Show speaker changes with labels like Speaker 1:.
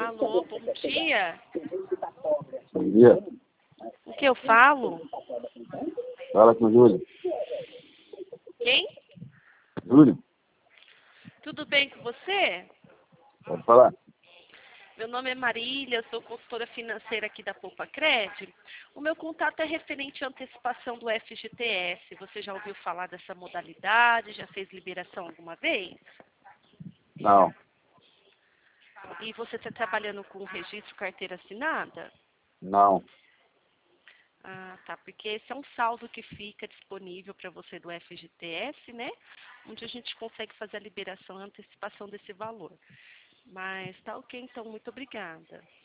Speaker 1: Alô, bom dia.
Speaker 2: Bom dia.
Speaker 1: O que eu falo?
Speaker 2: Fala com o Júlio.
Speaker 1: Quem?
Speaker 2: Júlio,
Speaker 1: Tudo bem com você?
Speaker 2: pode falar.
Speaker 1: Meu nome é Marília, eu sou consultora financeira aqui da Poupa Cred. O meu contato é referente à antecipação do FGTS. Você já ouviu falar dessa modalidade? Já fez liberação alguma vez?
Speaker 2: Não,
Speaker 1: E você está trabalhando com registro carteira assinada?
Speaker 2: não.
Speaker 1: Ah, tá, porque esse é um saldo que fica disponível para você do FGTS, né? Onde a gente consegue fazer a liberação e antecipação desse valor. Mas tá ok, então, muito obrigada.